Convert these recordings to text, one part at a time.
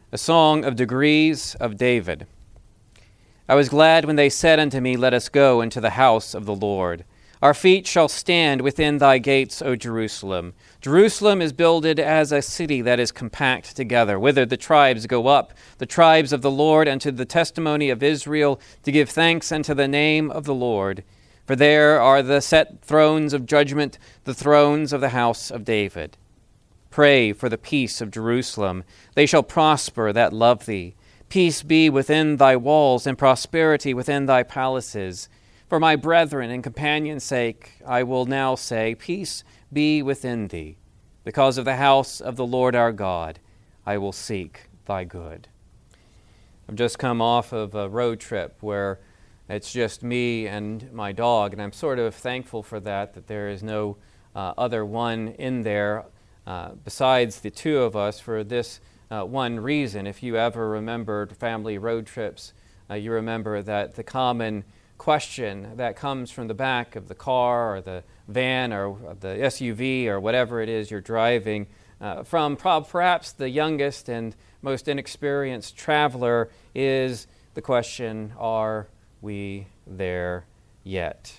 A song of degrees of David. I was glad when they said unto me, Let us go into the house of the Lord. Our feet shall stand within thy gates, O Jerusalem. Jerusalem is builded as a city that is compact together, whither the tribes go up, the tribes of the Lord, unto the testimony of Israel, to give thanks unto the name of the Lord. For there are the set thrones of judgment, the thrones of the house of David. Pray for the peace of Jerusalem. They shall prosper that love thee. Peace be within thy walls, and prosperity within thy palaces. For my brethren and companions' sake, I will now say, Peace be within thee. Because of the house of the Lord our God, I will seek thy good. I've just come off of a road trip where it's just me and my dog, and I'm sort of thankful for that there is no other one in there besides the two of us for this one reason. If you ever remembered family road trips, you remember that the common question that comes from the back of the car or the van or the SUV or whatever it is you're driving, from perhaps the youngest and most inexperienced traveler, is the question, are we there yet?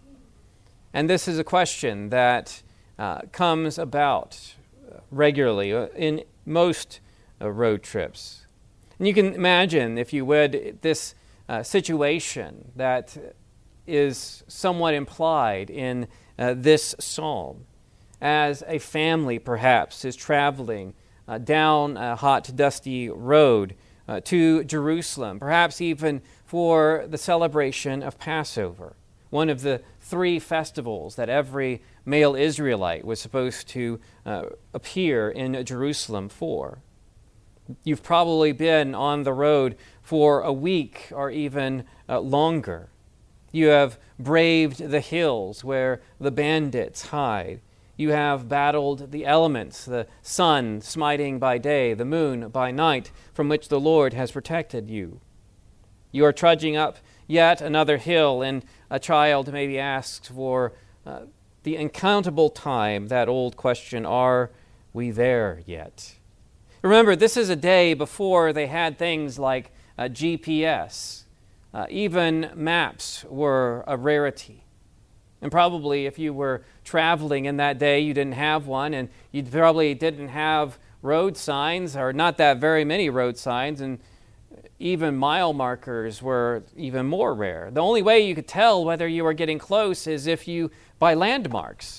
And this is a question that comes about regularly in most road trips. And you can imagine, if you would, this situation that is somewhat implied in this psalm. As a family, perhaps, is traveling down a hot, dusty road to Jerusalem, perhaps even for the celebration of Passover, one of the three festivals that every male Israelite was supposed to appear in Jerusalem for. You've probably been on the road for a week or even longer. You have braved the hills where the bandits hide. You have battled the elements, the sun smiting by day, the moon by night, from which the Lord has protected you. You are trudging up yet another hill, and a child maybe asks for the uncountable time that old question, are we there yet? Remember, this is a day before they had things like GPS. Even maps were a rarity. And probably if you were traveling in that day, you didn't have one, and you probably didn't have road signs, or not that very many road signs, and even mile markers were even more rare. The only way you could tell whether you were getting close is if you by landmarks.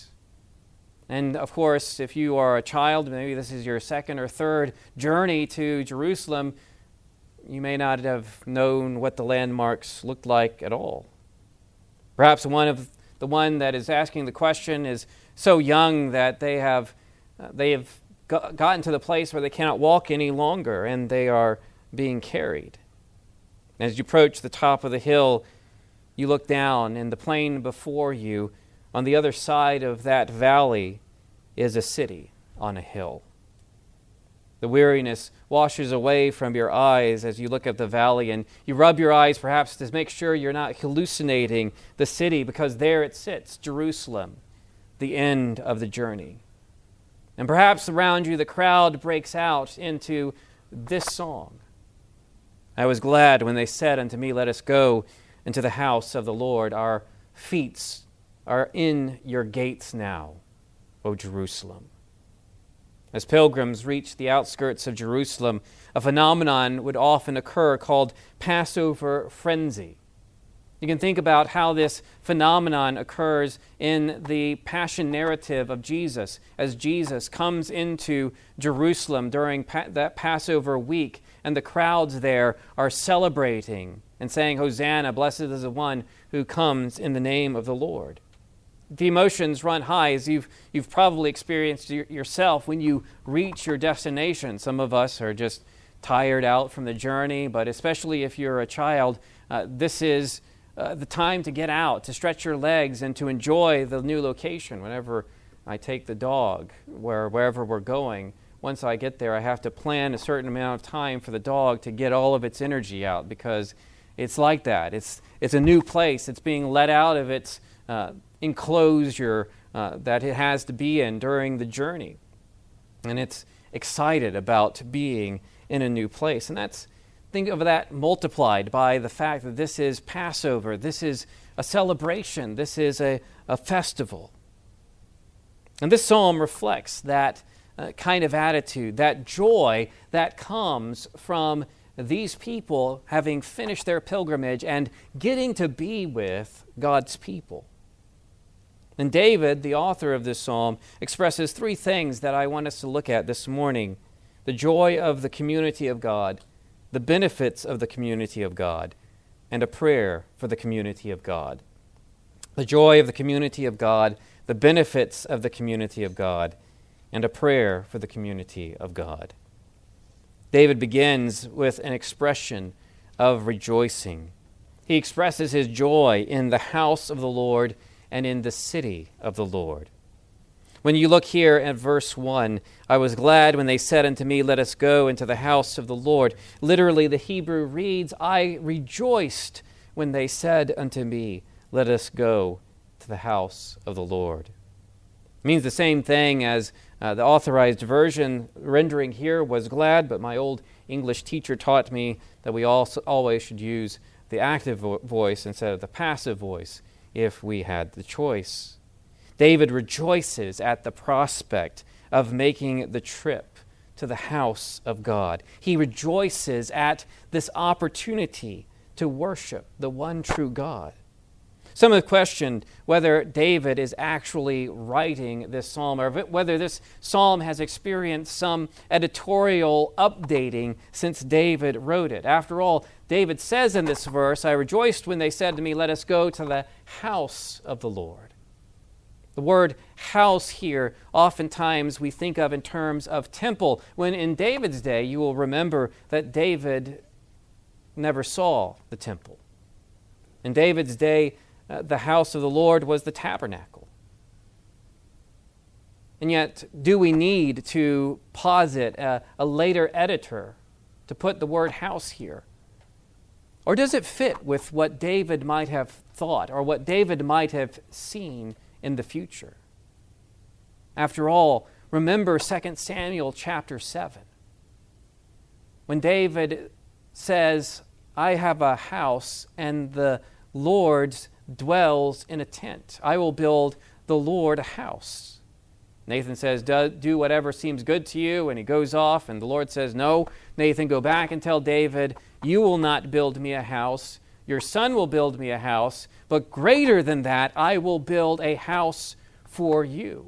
And of course, if you are a child, maybe this is your second or third journey to Jerusalem, you may not have known what the landmarks looked like at all. Perhaps the one that is asking the question is so young that they have gotten to the place where they cannot walk any longer, and they are being carried. As you approach the top of the hill, you look down, and the plain before you, on the other side of that valley, is a city on a hill. The weariness washes away from your eyes as you look at the valley, and you rub your eyes perhaps to make sure you're not hallucinating the city, because there it sits, Jerusalem, the end of the journey. And perhaps around you the crowd breaks out into this song. I was glad when they said unto me, Let us go into the house of the Lord. Our feet are in your gates now, O Jerusalem. As pilgrims reach the outskirts of Jerusalem, a phenomenon would often occur called Passover frenzy. You can think about how this phenomenon occurs in the passion narrative of Jesus, as Jesus comes into Jerusalem during that Passover week, and the crowds there are celebrating and saying, Hosanna, blessed is the one who comes in the name of the Lord. The emotions run high, as you've probably experienced yourself when you reach your destination. Some of us are just tired out from the journey, but especially if you're a child, this is the time to get out, to stretch your legs, and to enjoy the new location. Whenever I take the dog wherever we're going, once I get there, I have to plan a certain amount of time for the dog to get all of its energy out, because it's like that. It's a new place. It's being let out of its enclosure that it has to be in during the journey. And it's excited about being in a new place. And think of that multiplied by the fact that this is Passover, this is a celebration, this is a festival. And this psalm reflects that kind of attitude, that joy that comes from these people having finished their pilgrimage and getting to be with God's people. And David, the author of this psalm, expresses three things that I want us to look at this morning: the joy of the community of God, the benefits of the community of God, and a prayer for the community of God. The joy of the community of God, the benefits of the community of God, and a prayer for the community of God. David begins with an expression of rejoicing. He expresses his joy in the house of the Lord and in the city of the Lord. When you look here at verse 1, I was glad when they said unto me, let us go into the house of the Lord. Literally, the Hebrew reads, I rejoiced when they said unto me, let us go to the house of the Lord. It means the same thing as the authorized version rendering here was glad, but my old English teacher taught me that we also always should use the active voice instead of the passive voice if we had the choice. David rejoices at the prospect of making the trip to the house of God. He rejoices at this opportunity to worship the one true God. Some have questioned whether David is actually writing this psalm or whether this psalm has experienced some editorial updating since David wrote it. After all, David says in this verse, I rejoiced when they said to me, let us go to the house of the Lord. The word house here, oftentimes we think of in terms of temple, when in David's day, you will remember that David never saw the temple. In David's day, the house of the Lord was the tabernacle. And yet, do we need to posit a later editor to put the word house here? Or does it fit with what David might have thought or what David might have seen in the future? After all, remember 2 Samuel chapter 7. When David says, I have a house and the Lord's dwells in a tent. I will build the Lord a house. Nathan says, do whatever seems good to you, and he goes off, and the Lord says, no. Nathan, go back and tell David, you will not build me a house. Your son will build me a house, but greater than that, I will build a house for you.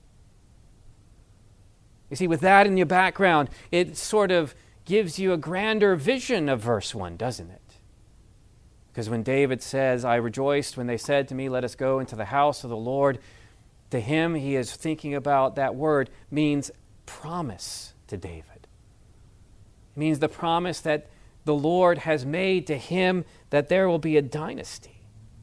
You see, with that in your background, it sort of gives you a grander vision of verse 1, doesn't it? Because when David says, I rejoiced when they said to me, let us go into the house of the Lord, to him he is thinking about that word means promise to David. It means the promise that the Lord has made to him that there will be a dynasty.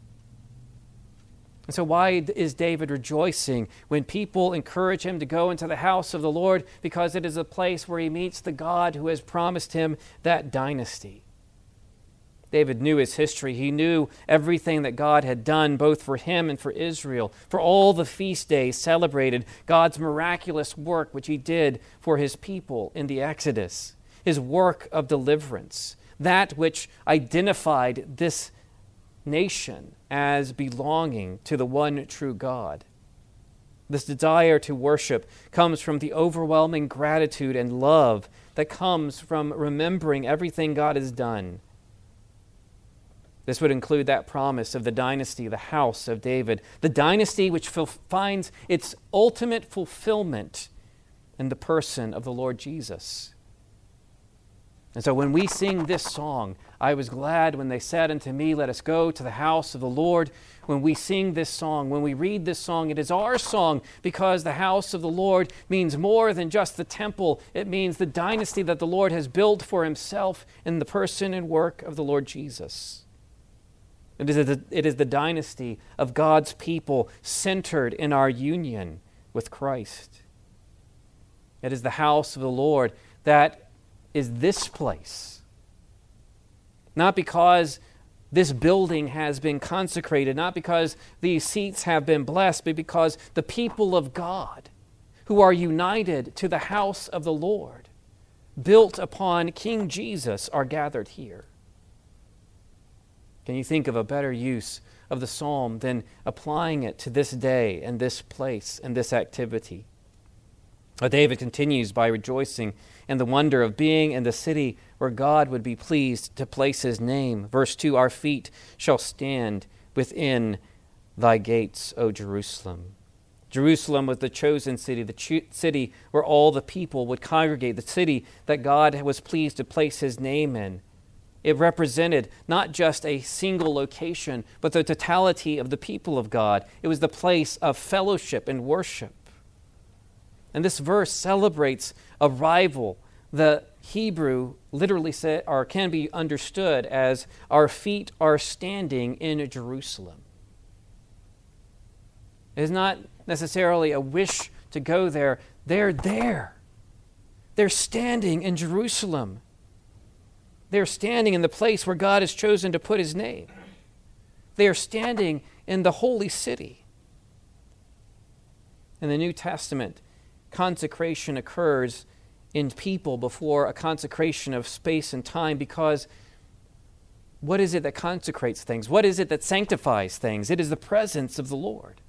And so why is David rejoicing when people encourage him to go into the house of the Lord? Because it is a place where he meets the God who has promised him that dynasty. David knew his history. He knew everything that God had done, both for him and for Israel, for all the feast days celebrated, God's miraculous work which he did for his people in the Exodus, his work of deliverance, that which identified this nation as belonging to the one true God. This desire to worship comes from the overwhelming gratitude and love that comes from remembering everything God has done. This would include that promise of the dynasty, the house of David, the dynasty which finds its ultimate fulfillment in the person of the Lord Jesus. And so when we sing this song, I was glad when they said unto me, let us go to the house of the Lord. When we sing this song, when we read this song, it is our song because the house of the Lord means more than just the temple. It means the dynasty that the Lord has built for himself in the person and work of the Lord Jesus. It is the dynasty of God's people centered in our union with Christ. It is the house of the Lord that is this place. Not because this building has been consecrated, not because these seats have been blessed, but because the people of God who are united to the house of the Lord built upon King Jesus are gathered here. Can you think of a better use of the psalm than applying it to this day and this place and this activity? David continues by rejoicing in the wonder of being in the city where God would be pleased to place his name. Verse 2, our feet shall stand within thy gates, O Jerusalem. Jerusalem was the chosen city, the city where all the people would congregate, the city that God was pleased to place his name in. It represented not just a single location, but the totality of the people of God. It was the place of fellowship and worship. And this verse celebrates arrival. The Hebrew literally said, or can be understood as, our feet are standing in Jerusalem. It is not necessarily a wish to go there. They're there. They're standing in Jerusalem. They're standing in the place where God has chosen to put his name. They are standing in the holy city. In the New Testament, consecration occurs in people before a consecration of space and time, because what is it that consecrates things? What is it that sanctifies things? It is the presence of the Lord.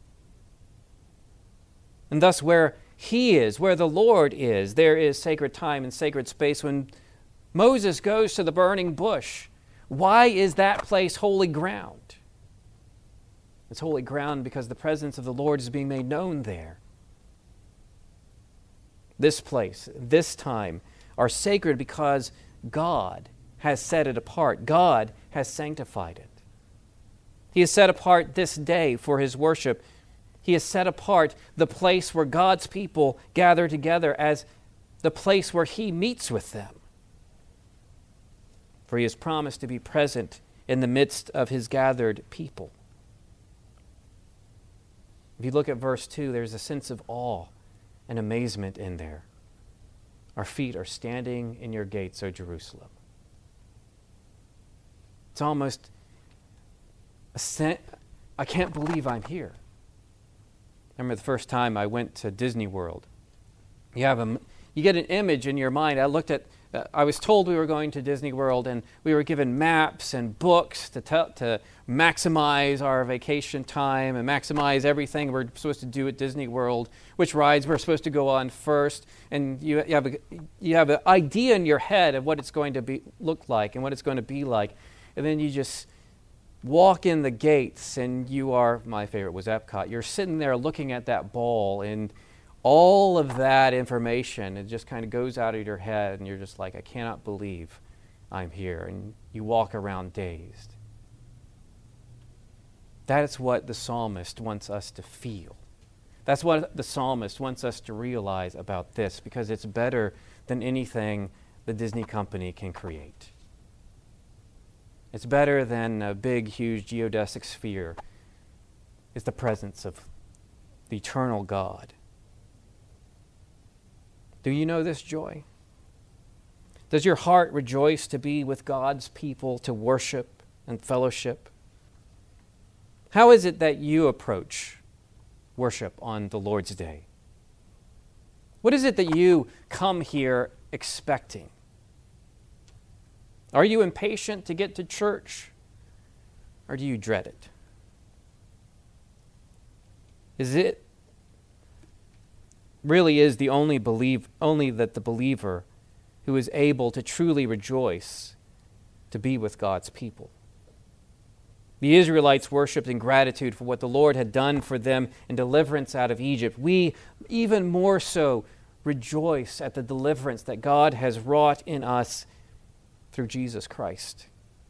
And thus where he is, where the Lord is, there is sacred time and sacred space. When Moses goes to the burning bush, why is that place holy ground? It's holy ground because the presence of the Lord is being made known there. This place, this time, are sacred because God has set it apart. God has sanctified it. He has set apart this day for his worship. He has set apart the place where God's people gather together as the place where he meets with them. For he has promised to be present in the midst of his gathered people. If you look at verse 2, there's a sense of awe and amazement in there. Our feet are standing in your gates, O Jerusalem. It's almost I can't believe I'm here. I remember the first time I went to Disney World. You get an image in your mind. I was told we were going to Disney World, and we were given maps and books to maximize our vacation time and maximize everything we're supposed to do at Disney World, which rides we're supposed to go on first. And you have an idea in your head of what it's going to look like and what it's going to be like. And then you just walk in the gates, and my favorite was Epcot. You're sitting there looking at that ball, and all of that information, it just kind of goes out of your head, and you're just like, I cannot believe I'm here. And you walk around dazed. That is what the psalmist wants us to feel. That's what the psalmist wants us to realize about this, because it's better than anything the Disney company can create. It's better than a big, huge geodesic sphere. It's the presence of the eternal God. Do you know this joy? Does your heart rejoice to be with God's people, to worship and fellowship? How is it that you approach worship on the Lord's Day? What is it that you come here expecting? Are you impatient to get to church, or do you dread it? Really is the only that the believer who is able to truly rejoice to be with God's people. The Israelites worshipped in gratitude for what the Lord had done for them in deliverance out of Egypt. We, even more so, rejoice at the deliverance that God has wrought in us through Jesus Christ.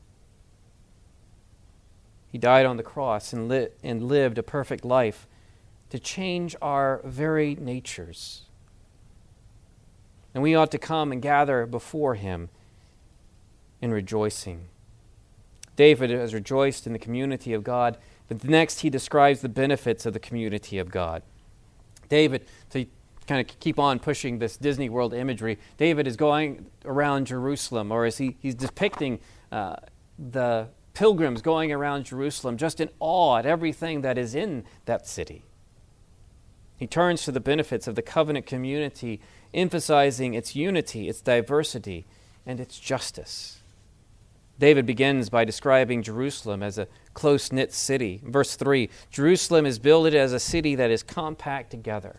He died on the cross and lived a perfect life to change our very natures. And we ought to come and gather before him in rejoicing. David has rejoiced in the community of God, but next he describes the benefits of the community of God. David, to kind of keep on pushing this Disney World imagery, David is going around Jerusalem, or he's depicting the pilgrims going around Jerusalem, just in awe at everything that is in that city. He turns to the benefits of the covenant community emphasizing its unity, its diversity, and its justice. David begins by describing Jerusalem as a close-knit city. Verse 3, Jerusalem is builded as a city that is compact together.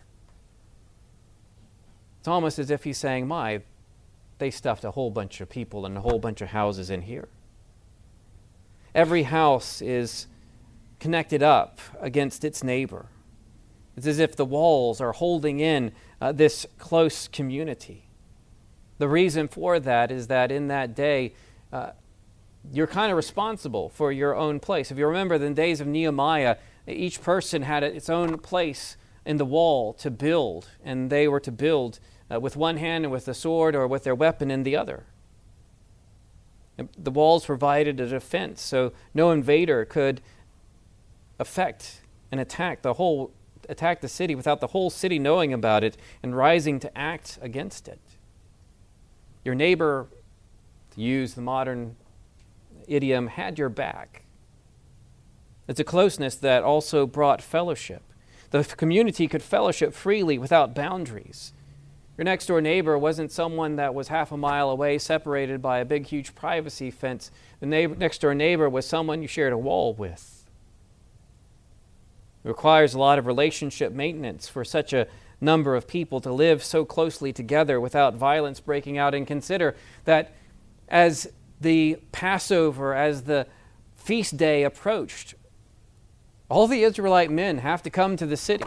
It's almost as if he's saying, they stuffed a whole bunch of people and a whole bunch of houses in here. Every house is connected up against its neighbor. It's as if the walls are holding in this close community. The reason for that is that in that day, you're kind of responsible for your own place. If you remember the days of Nehemiah, each person had its own place in the wall to build, and they were to build with one hand and with the sword or with their weapon in the other. The walls provided a defense, so no invader could affect and attack the city without the whole city knowing about it and rising to act against it. Your neighbor, to use the modern idiom, had your back. It's a closeness that also brought fellowship. The community could fellowship freely without boundaries. Your next door neighbor wasn't someone that was half a mile away, separated by a big, huge privacy fence. The next door neighbor was someone you shared a wall with. It requires a lot of relationship maintenance for such a number of people to live so closely together without violence breaking out. And consider that as the Passover, as the feast day approached, all the Israelite men have to come to the city.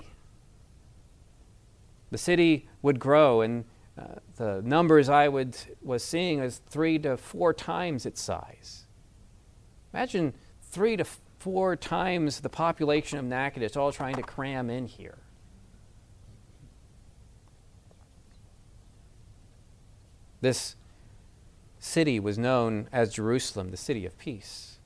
The city would grow, and the numbers I was seeing is 3 to 4 times its size. Imagine 3 to 4 times the population of Natchitoches all trying to cram in here. This city was known as Jerusalem, the city of peace.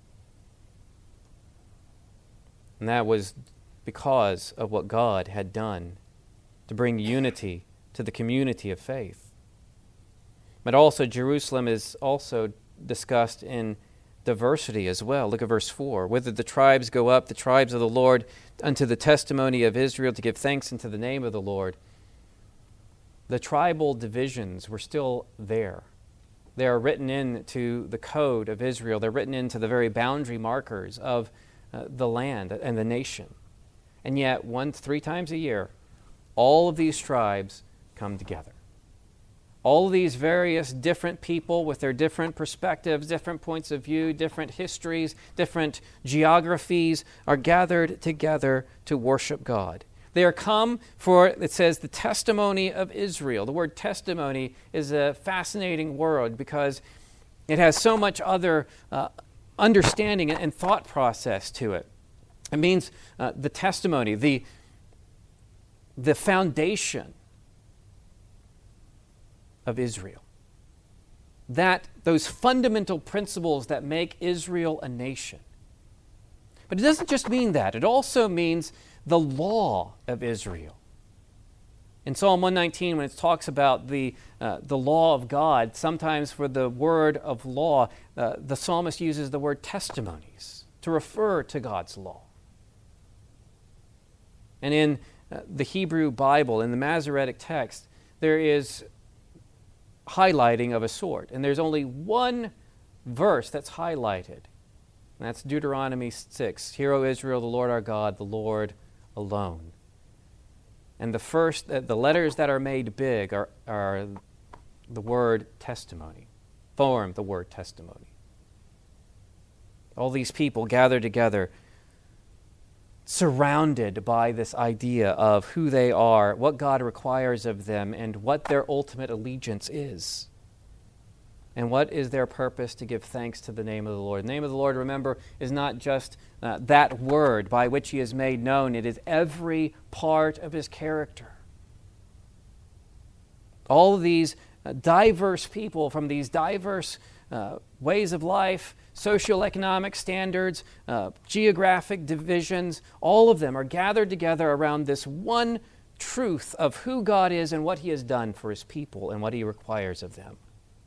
And that was because of what God had done to bring unity to the community of faith. But also Jerusalem is also discussed in diversity as well. Look at verse 4. Whither the tribes go up, the tribes of the Lord, unto the testimony of Israel, to give thanks unto the name of the Lord. The tribal divisions were still there. They are written into the code of Israel. They're written into the very boundary markers of the land and the nation. And yet, 3 times a year, all of these tribes come together. All of these various different people with their different perspectives, different points of view, different histories, different geographies are gathered together to worship God. They are come for, it says, the testimony of Israel. The word testimony is a fascinating word because it has so much other understanding and thought process to it. It means the testimony, the foundation of Israel. Those fundamental principles that make Israel a nation. But it doesn't just mean that. It also means the law of Israel. In Psalm 119, when it talks about the law of God, sometimes for the word of law, the psalmist uses the word testimonies to refer to God's law. And in the Hebrew Bible, in the Masoretic text, there is highlighting of a sort. And there's only one verse that's highlighted. And that's Deuteronomy 6. Hear, O Israel, the Lord our God, the Lord alone. And the letters that are made big are the word testimony. Form the word testimony. All these people gather together, surrounded by this idea of who they are, what God requires of them, and what their ultimate allegiance is. And what is their purpose? To give thanks to the name of the Lord. The name of the Lord, remember, is not just that word by which He is made known. It is every part of His character. All of these diverse people from these diverse ways of life, socioeconomic standards, geographic divisions, all of them are gathered together around this one truth of who God is and what He has done for His people and what He requires of them.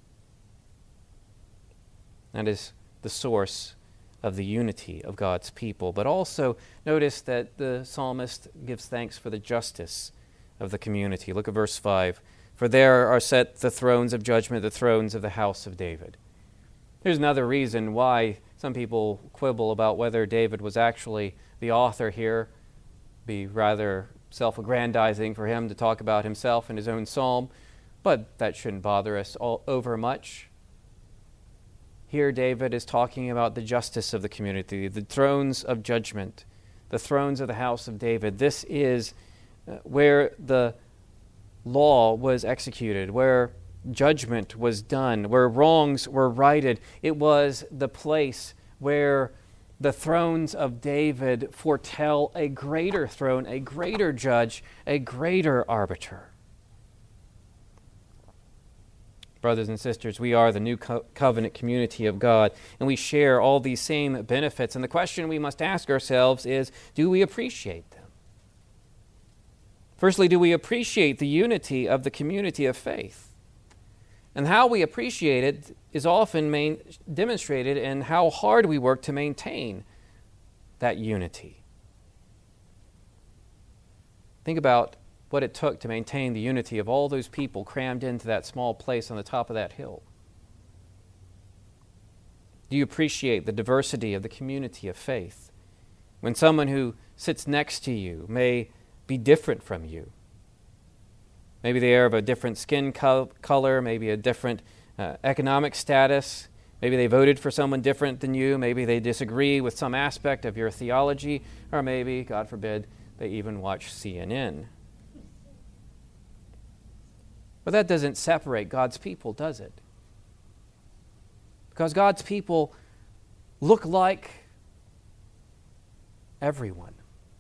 That is the source of the unity of God's people. But also notice that the psalmist gives thanks for the justice of the community. Look at verse 5. For there are set the thrones of judgment, the thrones of the house of David. Here's another reason why some people quibble about whether David was actually the author here. Be rather self-aggrandizing for him to talk about himself in his own psalm, but that shouldn't bother us over much. Here David is talking about the justice of the community, the thrones of judgment, the thrones of the house of David. This is where the law was executed, where judgment was done, where wrongs were righted. It was the place where the thrones of David foretell a greater throne, a greater judge, a greater arbiter. Brothers and sisters, we are the new covenant community of God, and we share all these same benefits. And the question we must ask ourselves is, do we appreciate them? Firstly, do we appreciate the unity of the community of faith? And how we appreciate it is often demonstrated in how hard we work to maintain that unity. Think about what it took to maintain the unity of all those people crammed into that small place on the top of that hill. Do you appreciate the diversity of the community of faith? When someone who sits next to you may be different from you. Maybe they are of a different skin color, maybe a different economic status. Maybe they voted for someone different than you. Maybe they disagree with some aspect of your theology. Or maybe, God forbid, they even watch CNN. But that doesn't separate God's people, does it? Because God's people look like everyone.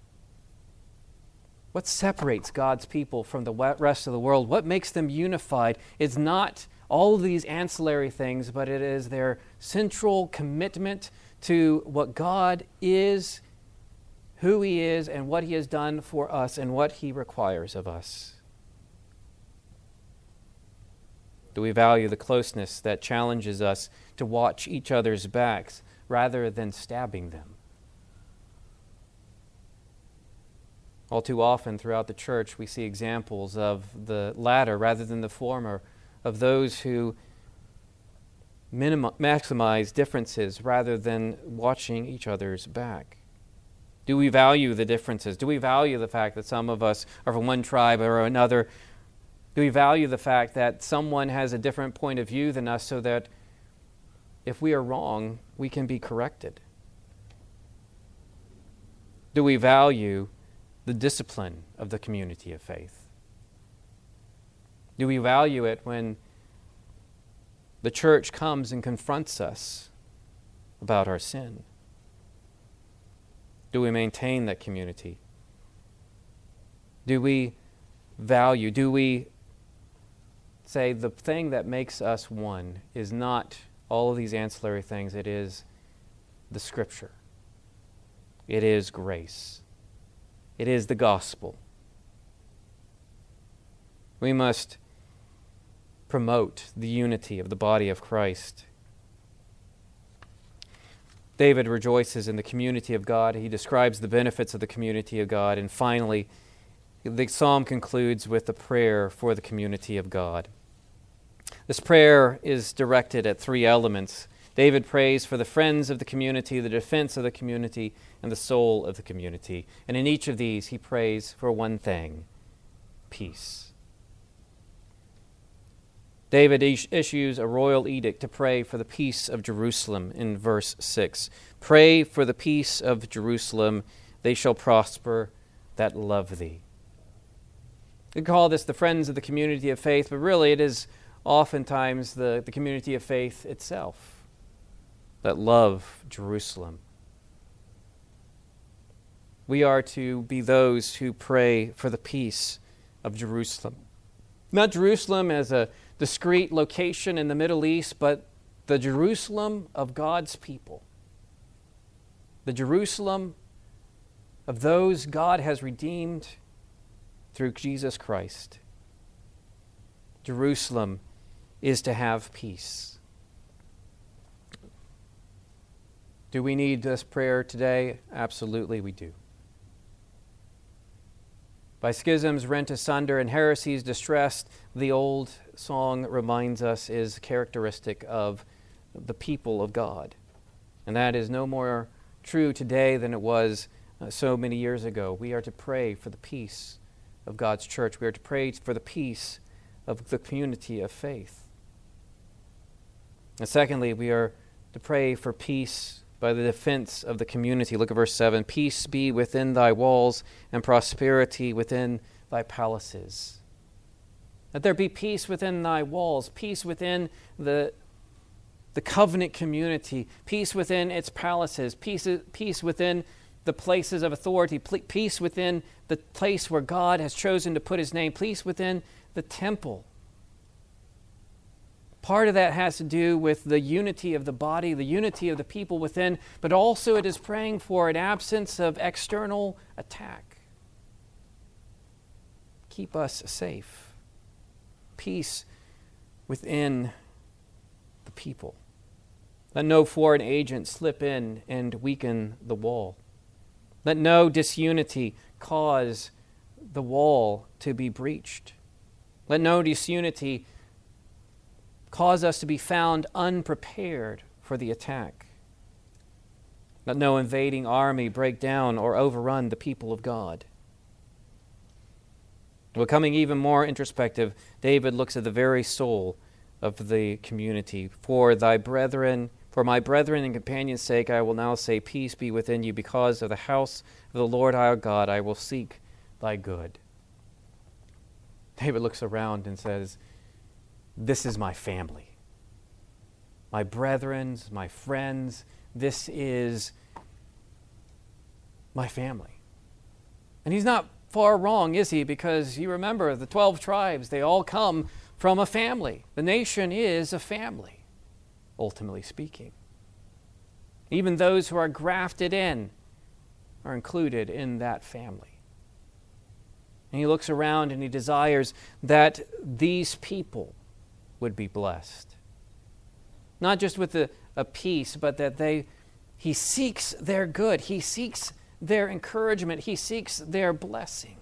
What separates God's people from the rest of the world, what makes them unified, is not all of these ancillary things, but it is their central commitment to what God is, who He is, and what He has done for us, and what He requires of us. Do we value the closeness that challenges us to watch each other's backs rather than stabbing them? All too often throughout the church, we see examples of the latter rather than the former, of those who maximize differences rather than watching each other's back. Do we value the differences? Do we value the fact that some of us are from one tribe or another? Do we value the fact that someone has a different point of view than us so that if we are wrong, we can be corrected? Do we value the discipline of the community of faith? Do we value it when the church comes and confronts us about our sin? Do we maintain that community? Do we say the thing that makes us one is not all of these ancillary things, it is the Scripture. It is grace. It is the gospel. We must promote the unity of the body of Christ. David rejoices in the community of God. He describes the benefits of the community of God. And finally, the psalm concludes with a prayer for the community of God. This prayer is directed at three elements. David prays for the friends of the community, the defense of the community, and the soul of the community. And in each of these, he prays for one thing: peace. David issues a royal edict to pray for the peace of Jerusalem in verse 6. Pray for the peace of Jerusalem, they shall prosper that love thee. We call this the friends of the community of faith, but really it is oftentimes the community of faith itself that love Jerusalem. We are to be those who pray for the peace of Jerusalem. Not Jerusalem as a discrete location in the Middle East, but the Jerusalem of God's people. The Jerusalem of those God has redeemed through Jesus Christ. Jerusalem is to have peace. Do we need this prayer today? Absolutely we do. By schisms rent asunder and heresies distressed, the old song reminds us is characteristic of the people of God. And that is no more true today than it was so many years ago. We are to pray for the peace of God's church. We are to pray for the peace of the community of faith. And secondly, we are to pray for peace by the defense of the community. Look at verse 7. Peace be within thy walls and prosperity within thy palaces. Let there be peace within thy walls, peace within the covenant community, peace within its palaces, peace within the places of authority, peace within the place where God has chosen to put his name, peace within the temple. Part of that has to do with the unity of the body, the unity of the people within, but also it is praying for an absence of external attack. Keep us safe. Peace within the people. Let no foreign agent slip in and weaken the wall. Let no disunity cause the wall to be breached. Let no disunity cause us to be found unprepared for the attack. Let no invading army break down or overrun the people of God. Becoming even more introspective, David looks at the very soul of the community. For my brethren and companions' sake, I will now say, peace be within you. Because of the house of the Lord our God, I will seek thy good. David looks around and says, this is my family. My brethren, my friends, this is my family. And he's not far wrong, is he? Because you remember, the 12 tribes, they all come from a family. The nation is a family, ultimately speaking. Even those who are grafted in are included in that family. And he looks around and he desires that these people would be blessed. Not just with a peace, but that he seeks their good. He seeks their encouragement. He seeks their blessing.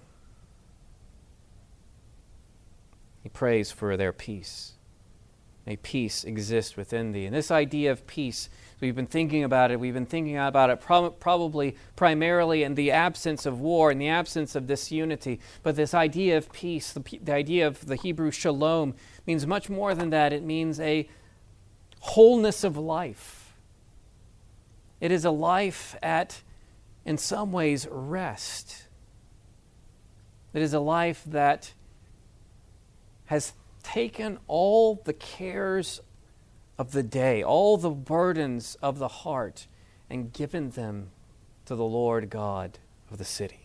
He prays for their peace. May peace exist within thee. And this idea of peace, we've been thinking about it probably primarily in the absence of war, in the absence of disunity. But this idea of peace, the idea of the Hebrew shalom, means much more than that. It means a wholeness of life. It is a life at, in some ways, rest. It is a life that has taken all the cares of the day, all the burdens of the heart, and given them to the Lord God of the city.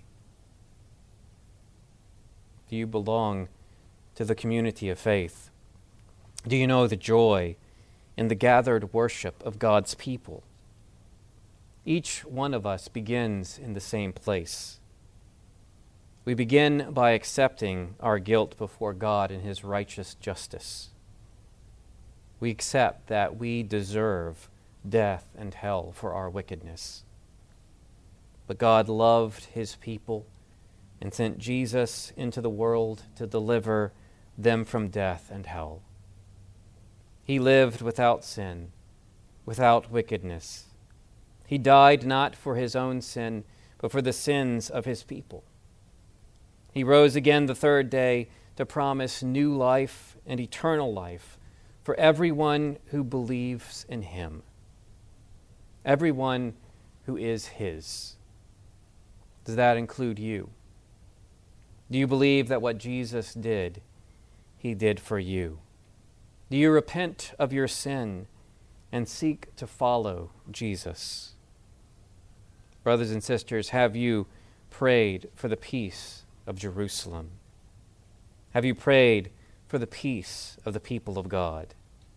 Do you belong to the community of faith? Do you know the joy in the gathered worship of God's people? Each one of us begins in the same place. We begin by accepting our guilt before God in his righteous justice. We accept that we deserve death and hell for our wickedness. But God loved his people and sent Jesus into the world to deliver them from death and hell. He lived without sin, without wickedness. He died not for his own sin, but for the sins of his people. He rose again the third day to promise new life and eternal life for everyone who believes in him, everyone who is his. Does that include you? Do you believe that what Jesus did, he did for you? Do you repent of your sin and seek to follow Jesus? Brothers and sisters, have you prayed for the peace of Jerusalem? Have you prayed for the peace of the people of God?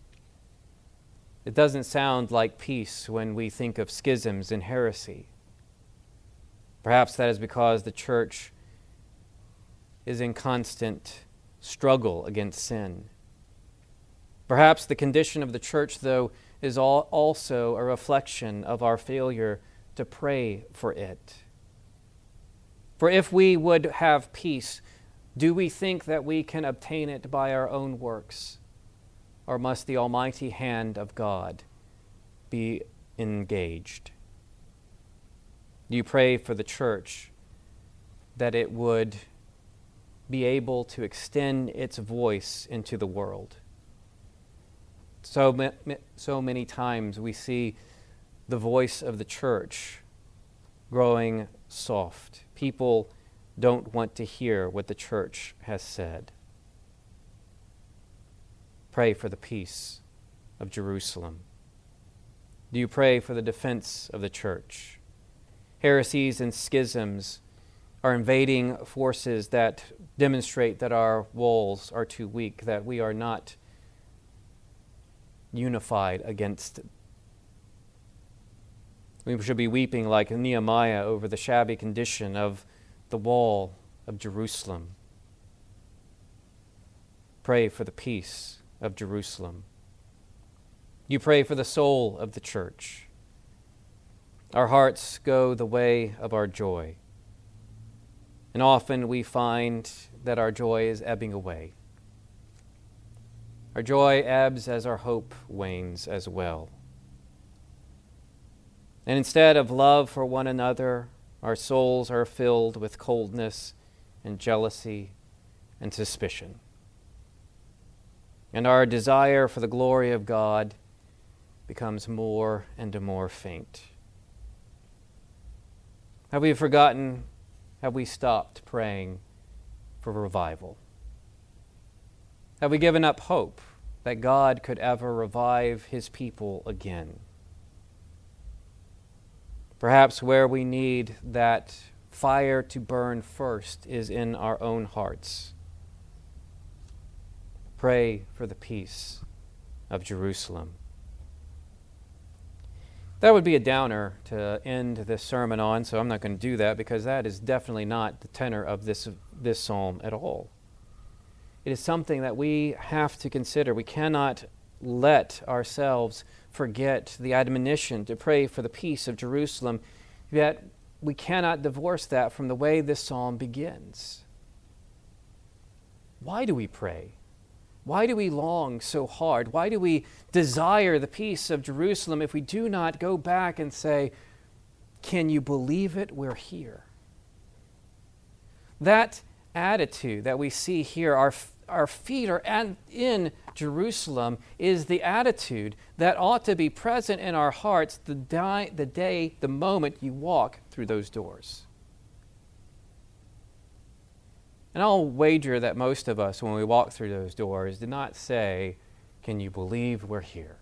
It doesn't sound like peace when we think of schisms and heresy. Perhaps that is because the church is in constant struggle against sin. Perhaps the condition of the church, though, is also a reflection of our failure to pray for it. For if we would have peace, do we think that we can obtain it by our own works? Or must the almighty hand of God be engaged? Do you pray for the church that it would be able to extend its voice into the world? So many times we see the voice of the church growing soft. People don't want to hear what the church has said. Pray for the peace of Jerusalem. Do you pray for the defense of the church? Heresies and schisms are invading forces that demonstrate that our walls are too weak, that we are not unified against. We should be weeping like Nehemiah over the shabby condition of the wall of Jerusalem. Pray for the peace of Jerusalem. You pray for the soul of the church. Our hearts go the way of our joy. And often we find that our joy is ebbing away. Our joy ebbs as our hope wanes as well. And instead of love for one another, our souls are filled with coldness and jealousy and suspicion. And our desire for the glory of God becomes more and more faint. Have we forgotten? Have we stopped praying for revival? Have we given up hope that God could ever revive his people again? Perhaps where we need that fire to burn first is in our own hearts. Pray for the peace of Jerusalem. That would be a downer to end this sermon on, so I'm not going to do that because that is definitely not the tenor of this psalm at all. It is something that we have to consider. We cannot let ourselves forget the admonition to pray for the peace of Jerusalem, yet we cannot divorce that from the way this psalm begins. Why do we pray? Why do we long so hard? Why do we desire the peace of Jerusalem if we do not go back and say, can you believe it? We're here. That attitude that we see here, our feet are in Jerusalem, is the attitude that ought to be present in our hearts the moment you walk through those doors. And I'll wager that most of us, when we walk through those doors, did not say, can you believe we're here?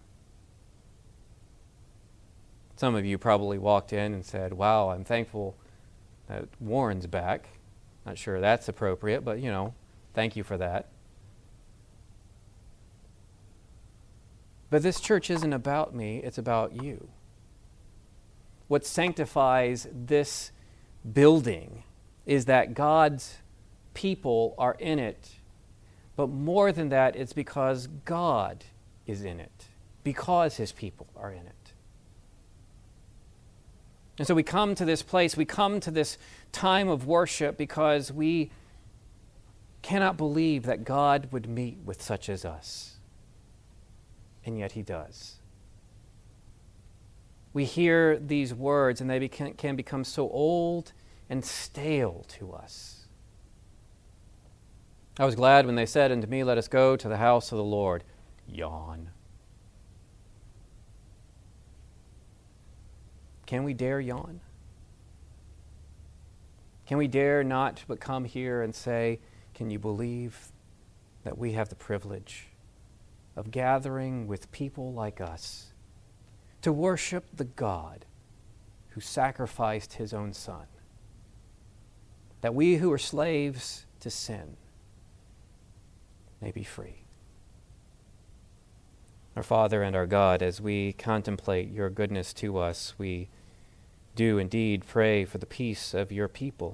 Some of you probably walked in and said, wow, I'm thankful that Warren's back. Not sure that's appropriate, but, thank you for that. But this church isn't about me, it's about you. What sanctifies this building is that God's people are in it. But more than that, it's because God is in it, because his people are in it. And so we come to this place, we come to this time of worship because we cannot believe that God would meet with such as us. And yet he does. We hear these words and they can become so old and stale to us. I was glad when they said unto me, let us go to the house of the Lord. Yawn. Can we dare yawn? Can we dare not but come here and say, can you believe that we have the privilege of gathering with people like us to worship the God who sacrificed his own Son, that we who are slaves to sin may be free. Our Father and our God, as we contemplate your goodness to us, we do indeed pray for the peace of your people.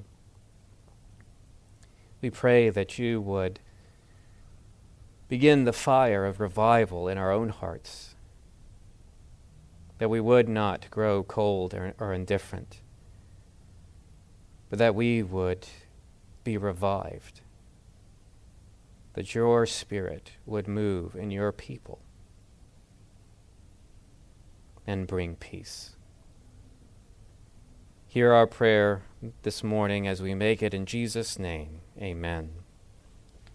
We pray that you would begin the fire of revival in our own hearts, that we would not grow cold or indifferent, but that we would be revived, that your Spirit would move in your people and bring peace. Hear our prayer this morning as we make it in Jesus' name. Amen.